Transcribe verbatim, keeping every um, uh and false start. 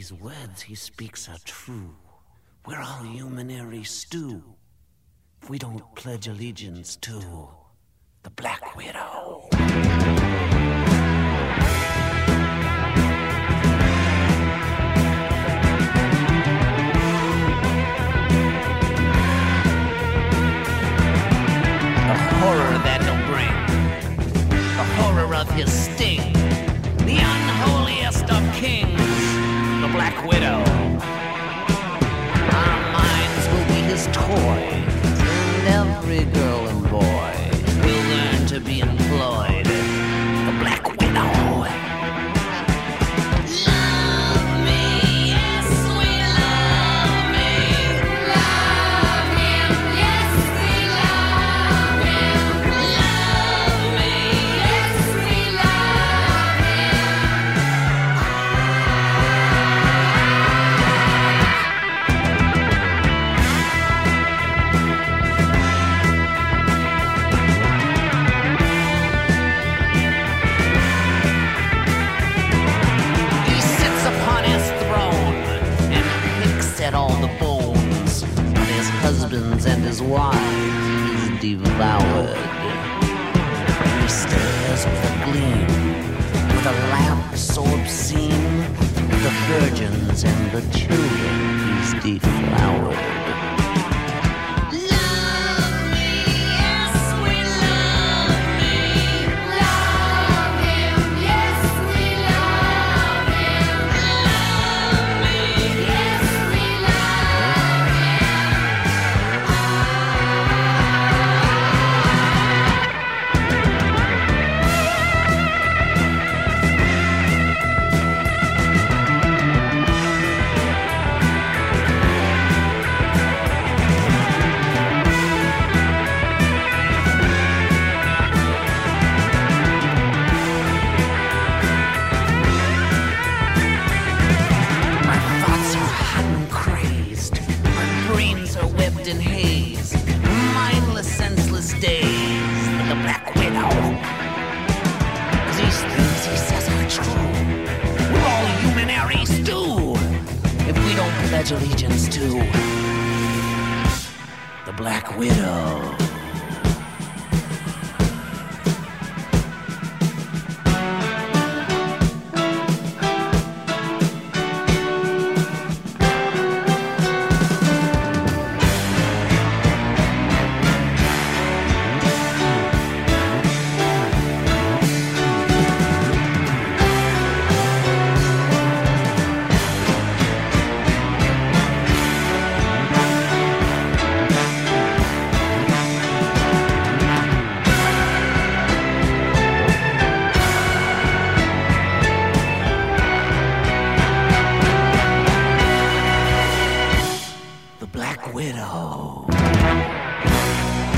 these words he speaks are true, we're all humanary stew. If we don't pledge allegiance to the Black Widow. The horror that he'll bring, the horror of his sting, the unholiest of kings, the Black Widow. Our minds will be his toys, and every girl and boy will learn to be employed. The Black Widow. Love me, yes, we love me. Love him, yes, we love him. Love me, yes, we love He sits upon his throne and picks at all the bones of his husbands and his wives. He's devoured. He stares with a gleam, with a lamp so obscene, the virgins and the children he's deflowered. Love me, yes, we love me. Love him, yes, we love him. Love me, yes, we love My thoughts are hot and crazed. My brains are webbed in haze. Mindless, senseless days. The Black Widow. These things he says are true. We're all humanary stew. If we don't pledge allegiance to the Black Widow. The Black Widow.